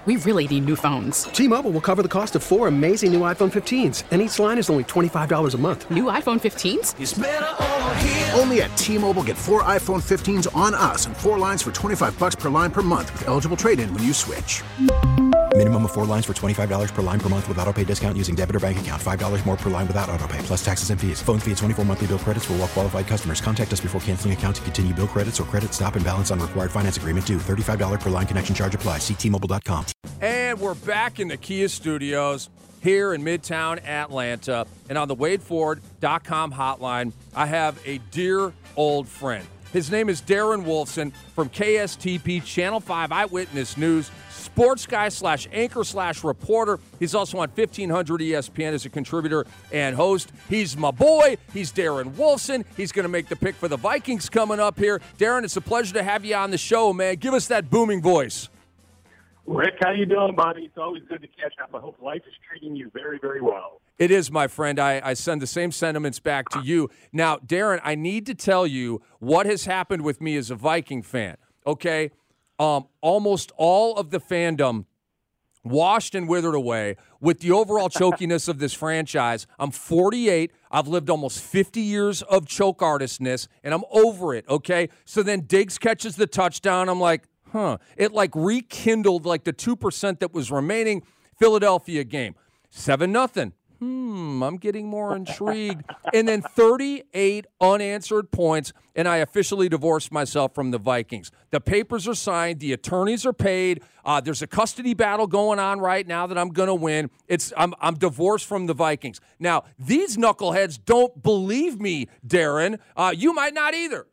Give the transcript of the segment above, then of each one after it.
We really need new phones. T-Mobile will cover the cost of 4 amazing new iPhone 15s, and each line is only $25 a month. New iPhone 15s? It's better over here. Only at T-Mobile, get 4 iPhone 15s on us and 4 lines for $25 per line per month with eligible trade-in when you switch. Minimum of 4 lines for $25 per line per month with autopay discount using debit or bank account. $5 more per line without autopay, plus taxes and fees. Phone fee at 24 monthly bill credits for well-qualified customers. Contact us before canceling account to continue bill credits or credit stop and balance on required finance agreement due. $35 per line connection charge applies. See T-Mobile.com. And we're back in the Kia studios here in Midtown Atlanta. And on the WadeFord.com hotline, I have a dear old friend. His name is Darren Wolfson from KSTP Channel 5 Eyewitness News, sports guy / anchor / reporter. He's also on 1500 ESPN as a contributor and host. He's my boy. He's Darren Wolfson. He's going to make the pick for the Vikings coming up here. Darren, it's a pleasure to have you on the show, man. Give us that booming voice. Rick, how you doing, buddy? It's always good to catch up. I hope life is treating you very, very well. It is, my friend. I send the same sentiments back to you. Now, Darren, I need to tell you what has happened with me as a Viking fan, okay? Almost all of the fandom washed and withered away with the overall chokiness of this franchise. I'm 48. I've lived almost 50 years of choke artistness, and I'm over it, okay? So then Diggs catches the touchdown. I'm like, it like rekindled like the 2% that was remaining. Philadelphia game, 7-0. I'm getting more intrigued. And then 38 unanswered points, and I officially divorced myself from the Vikings. The papers are signed. The attorneys are paid. There's a custody battle going on right now that I'm going to win. I'm divorced from the Vikings. Now, these knuckleheads don't believe me, Darren. You might not either.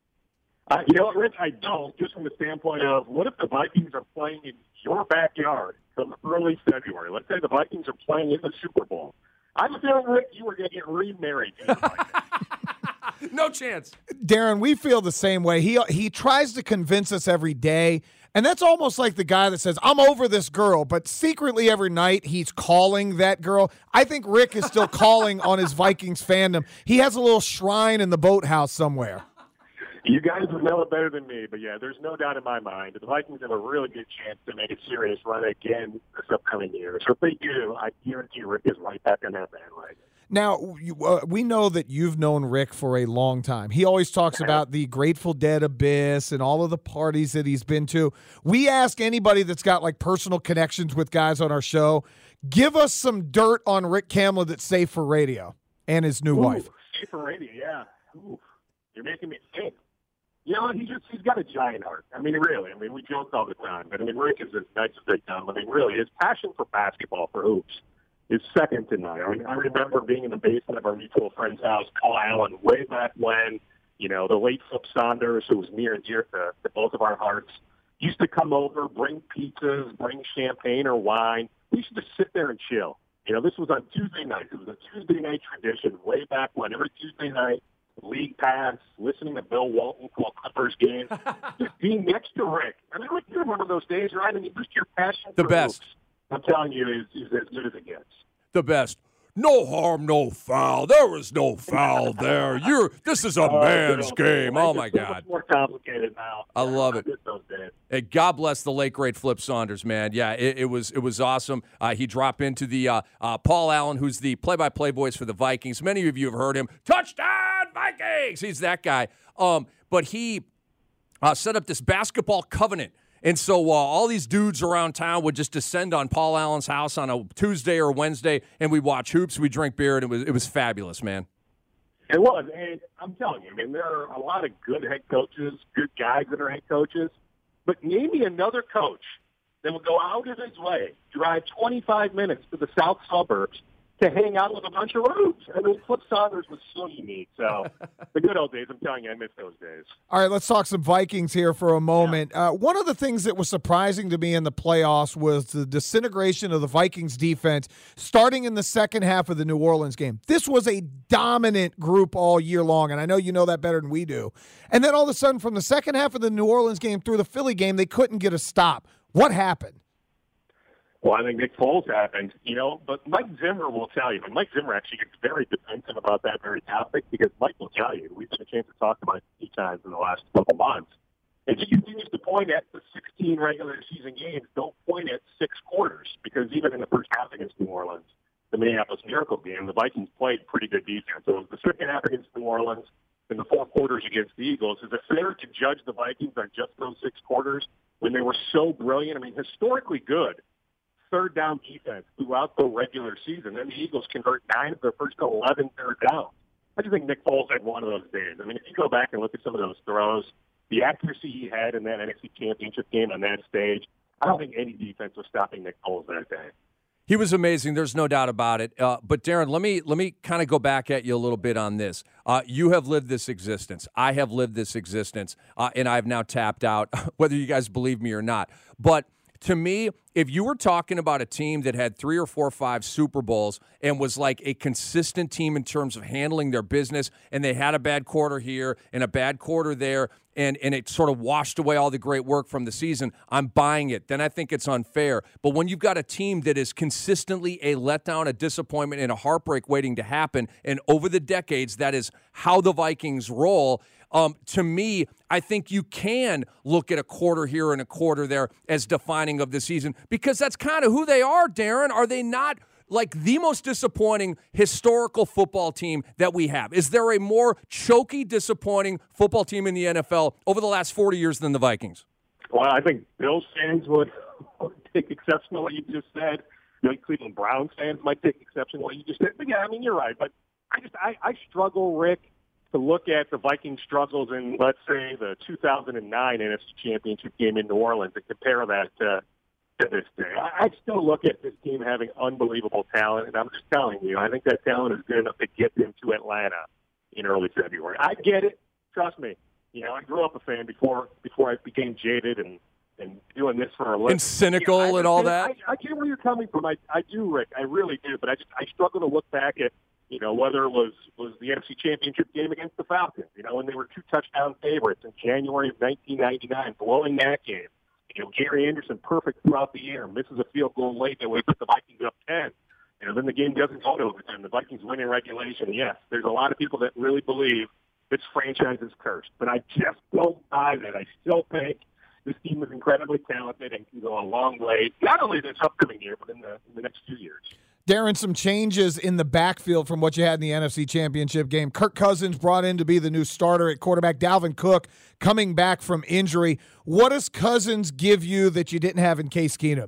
You know what, Rich? I don't, just from the standpoint of what if the Vikings are playing in your backyard from early February? Let's say the Vikings are playing in the Super Bowl. I'm feeling, Rick, you were going to get remarried. No chance. Darren, we feel the same way. He tries to convince us every day, and that's almost like the guy that says, I'm over this girl, but secretly every night he's calling that girl. I think Rick is still calling on his Vikings fandom. He has a little shrine in the boathouse somewhere. You guys would know it better than me, but yeah, there's no doubt in my mind that the Vikings have a really good chance to make a serious run again this upcoming year. So if they do, I guarantee Rick is right back on that bandwagon. Now, we know that you've known Rick for a long time. He always talks about the Grateful Dead abyss and all of the parties that he's been to. We ask anybody that's got like personal connections with guys on our show, give us some dirt on Rick Kamla that's safe for radio and his new wife. Safe for radio, yeah. Ooh, you're making me think. You know, he's got a giant heart. I mean, really. I mean, we joke all the time. But, I mean, Rick is as nice as they come. I mean, really, his passion for basketball, for hoops, is second to none. I mean, I remember being in the basement of our mutual friend's house, Paul Allen, way back when, you know, the late Flip Saunders, who was near and dear to both of our hearts, used to come over, bring pizzas, bring champagne or wine. We used to just sit there and chill. You know, this was on Tuesday night. It was a Tuesday night tradition way back when. Every Tuesday night, league pass, listening to Bill Walton call Clippers games, just being next to Rick. I mean, Rick, you remember those days, right? I mean, just your passion the for best. hoops, I'm telling you, is as good as it gets. The best. No harm, no foul. There is no foul there. This is a man's game. Oh, my God. It's more complicated now. I love it. Those days. Hey, God bless the late, great Flip Saunders, man. Yeah, it was awesome. He dropped into the Paul Allen, who's the play-by-play voice for the Vikings. Many of you have heard him. Touchdown, Vikings! He's that guy. But he set up this basketball covenant. And so all these dudes around town would just descend on Paul Allen's house on a Tuesday or Wednesday, and we'd watch hoops, we'd drink beer, and it was fabulous, man. It was, and I'm telling you, I mean, there are a lot of good head coaches, good guys that are head coaches, but name me another coach that would go out of his way, drive 25 minutes to the south suburbs to hang out with a bunch of rubes. I mean, Flip Saunders was so unique. So the good old days, I'm telling you, I miss those days. All right, let's talk some Vikings here for a moment. Yeah. One of the things that was surprising to me in the playoffs was the disintegration of the Vikings defense starting in the second half of the New Orleans game. This was a dominant group all year long, and I know you know that better than we do. And then all of a sudden, from the second half of the New Orleans game through the Philly game, they couldn't get a stop. What happened? Well, I think Nick Foles happened, you know, but Mike Zimmer will tell you. And Mike Zimmer actually gets very defensive about that very topic because Mike will tell you. We've had a chance to talk about it a few times in the last couple months. And he continues to point at the 16 regular season games. Don't point at 6 quarters, because even in the first half against New Orleans, the Minneapolis Miracle game, the Vikings played pretty good defense. So it was the second half against New Orleans and the 4 quarters against the Eagles. Is it fair to judge the Vikings on just those 6 quarters when they were so brilliant? I mean, historically good third down defense throughout the regular season. Then the Eagles convert 9 of their first 11 third downs. I just think Nick Foles had one of those days. I mean, if you go back and look at some of those throws, the accuracy he had in that NFC Championship game on that stage, I don't think any defense was stopping Nick Foles that day. He was amazing. There's no doubt about it. But Darren, let me kind of go back at you a little bit on this. You have lived this existence. I have lived this existence, and I've now tapped out, whether you guys believe me or not. But to me, if you were talking about a team that had 3 or 4 or 5 Super Bowls and was like a consistent team in terms of handling their business, and they had a bad quarter here and a bad quarter there, and it sort of washed away all the great work from the season, I'm buying it. Then I think it's unfair. But when you've got a team that is consistently a letdown, a disappointment, and a heartbreak waiting to happen, and over the decades, that is how the Vikings roll. To me, I think you can look at a quarter here and a quarter there as defining of the season, because that's kind of who they are, Darren. Are they not like the most disappointing historical football team that we have? Is there a more choky, disappointing football team in the NFL over the last 40 years than the Vikings? Well, I think Bills fans would take exception to what you just said. Cleveland Browns fans might take exception to what you just said. But yeah, I mean, you're right. But I struggle, Rick, to look at the Vikings' struggles in, let's say, the 2009 NFC Championship game in New Orleans and compare that to this day. I still look at this team having unbelievable talent, and I'm just telling you, I think that talent is good enough to get them to Atlanta in early February. I get it. Trust me. I grew up a fan before I became jaded and doing this for a living. And cynical and all that? I get where you're coming from. I do, Rick. I really do. But I struggle to look back at, whether it was the NFC Championship game against the Falcons, when they were 2 touchdown favorites in January of 1999, blowing that game. Gary Anderson perfect throughout the year, misses a field goal late that way, put the Vikings up 10. Then the game doesn't go to overtime. The Vikings win in regulation. Yes, there's a lot of people that really believe this franchise is cursed, but I just don't buy that. I still think this team is incredibly talented and can go a long way, not only this upcoming year, but in the next 2 years. Darren, some changes in the backfield from what you had in the NFC Championship game. Kirk Cousins brought in to be the new starter at quarterback. Dalvin Cook coming back from injury. What does Cousins give you that you didn't have in Case Keenum?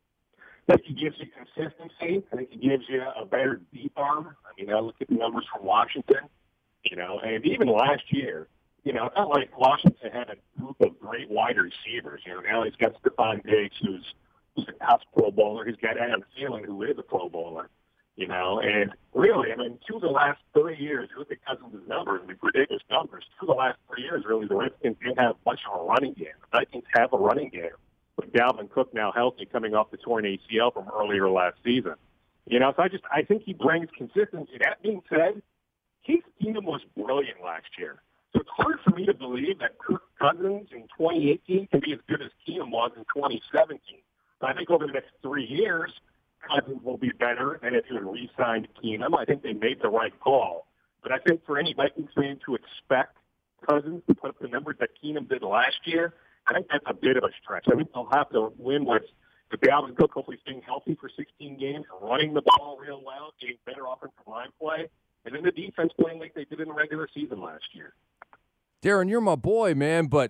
I think he gives you consistency. I think he gives you a better deep arm. I mean, I look at the numbers from Washington, and even last year, it's not like Washington had a group of great wide receivers. Now he's got Stephon Diggs, who's a top Pro Bowler. He's got Adam Thielen, who is a Pro Bowler. And really, I mean, 2 of the last 3 years, you look at Cousins' numbers, the ridiculous numbers, 2 of the last 3 years, really, the Redskins didn't have much of a running game. The Vikings have a running game, with Dalvin Cook now healthy, coming off the torn ACL from earlier last season. So I think he brings consistency. That being said, Case Keenum was brilliant last year. So it's hard for me to believe that Kirk Cousins in 2018 can be as good as Keenum was in 2017. So I think over the next 3 years, Cousins will be better than if you had re-signed Keenum. I think they made the right call. But I think for any Vikings fan to expect Cousins to put up the numbers that Keenum did last year, I think that's a bit of a stretch. I think they'll have to win with Dalvin Cook hopefully staying healthy for 16 games, running the ball real well, getting better offensive line play, and then the defense playing like they did in the regular season last year. Darren, you're my boy, man, but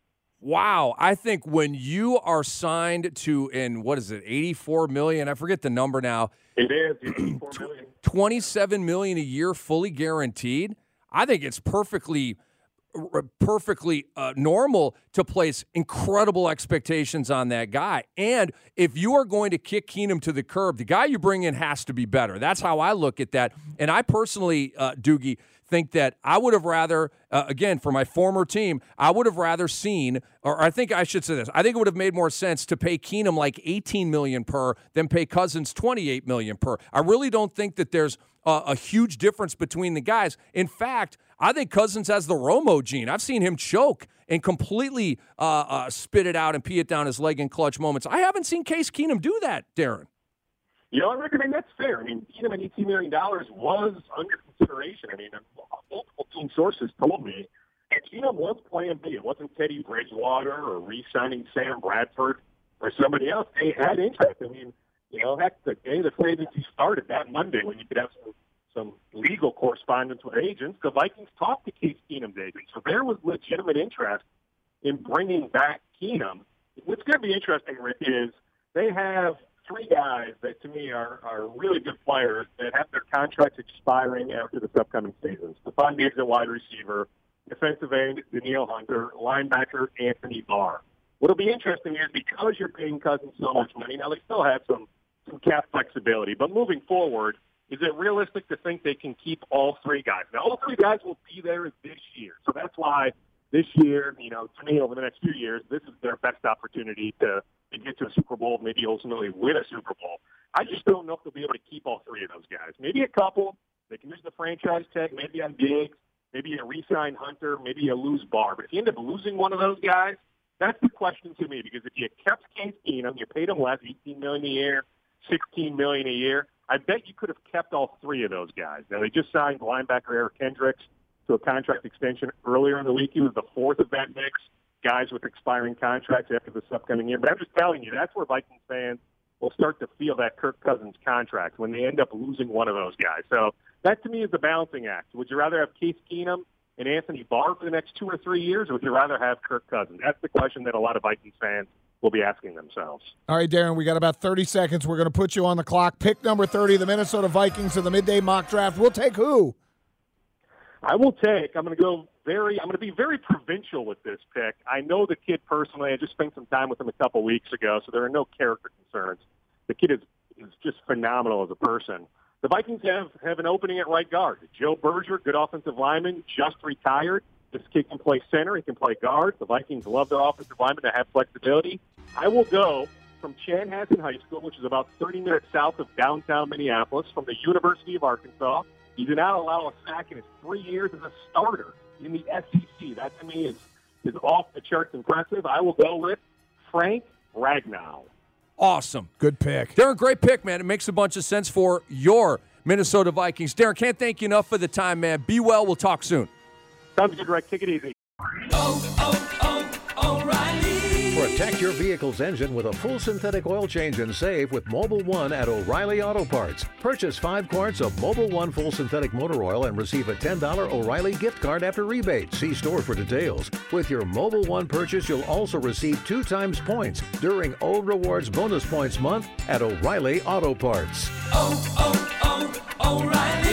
wow, I think when you are signed to, in what is it, $84 million? I forget the number now. It is $84 million. $27 million a year, fully guaranteed. I think it's perfectly normal to place incredible expectations on that guy. And if you are going to kick Keenum to the curb, the guy you bring in has to be better. That's how I look at that. And I personally, Doogie, think that I would have rather, again, for my former team, I would have rather seen, or I think I should say this, I think it would have made more sense to pay Keenum like $18 million per than pay Cousins $28 million per. I really don't think that there's a huge difference between the guys. In fact, I think Cousins has the Romo gene. I've seen him choke and completely spit it out and pee it down his leg in clutch moments. I haven't seen Case Keenum do that, Darren. I recommend that's fair. I mean, Keenum at $18 million was under consideration. I mean, multiple team sources told me And Keenum was plan B. It wasn't Teddy Bridgewater or re-signing Sam Bradford or somebody else. They had interest. I mean, heck, the day the free agency started, that Monday, when you could have some legal correspondence with agents, the Vikings talked to Case Keenum's agent. So there was legitimate interest in bringing back Keenum. What's going to be interesting, Rick, is they have three guys that, to me, are really good players that have their contracts expiring after this upcoming season. Stephon Diggs at wide receiver, defensive end Danielle Hunter, linebacker Anthony Barr. What'll be interesting is because you're paying Cousins so much money, now they still have some cap flexibility, but moving forward, is it realistic to think they can keep all three guys? Now, all three guys will be there this year, so that's why this year, to me, over the next few years, this is their best opportunity to get to a Super Bowl, maybe ultimately win a Super Bowl. I just don't know if they'll be able to keep all three of those guys. Maybe a couple. They can use the franchise tag, maybe on Diggs, maybe you re-sign Hunter, maybe you lose Barr. But if you end up losing one of those guys, that's the question to me, because if you kept Case Keenum, you paid him less, $18 million a year, $16 million a year, I bet you could have kept all three of those guys. Now, they just signed linebacker Eric Kendricks to a contract extension earlier in the week. He was the fourth of that mix, guys with expiring contracts after this upcoming year. But I'm just telling you, that's where Vikings fans will start to feel that Kirk Cousins contract when they end up losing one of those guys. So that, to me, is the balancing act. Would you rather have Case Keenum and Anthony Barr for the next 2 or 3 years, or would you rather have Kirk Cousins? That's the question that a lot of Vikings fans will be asking themselves. All right, Darren, we got about 30 seconds. We're going to put you on the clock. Pick number 30, the Minnesota Vikings in the midday mock draft. We'll take who? I'm going to be very provincial with this pick. I know the kid personally. I just spent some time with him a couple weeks ago, so there are no character concerns. The kid is just phenomenal as a person. The Vikings have an opening at right guard. Joe Berger, good offensive lineman, just retired. This kid can play center. He can play guard. The Vikings love their offensive linemen to have flexibility. I will go from Chanhassen High School, which is about 30 minutes south of downtown Minneapolis, from the University of Arkansas. He did not allow a sack in his 3 years as a starter in the SEC. That, to me, is off the charts impressive. I will go with Frank Ragnow. Awesome. Good pick. Darren, great pick, man. It makes a bunch of sense for your Minnesota Vikings. Darren, can't thank you enough for the time, man. Be well. We'll talk soon. Sounds good, Rick. Take it easy. O'Reilly. Protect your vehicle's engine with a full synthetic oil change and save with Mobil 1 at O'Reilly Auto Parts. Purchase 5 quarts of Mobil 1 full synthetic motor oil and receive a $10 O'Reilly gift card after rebate. See store for details. With your Mobil 1 purchase, you'll also receive 2 times points during O Rewards Bonus Points Month at O'Reilly Auto Parts. O'Reilly.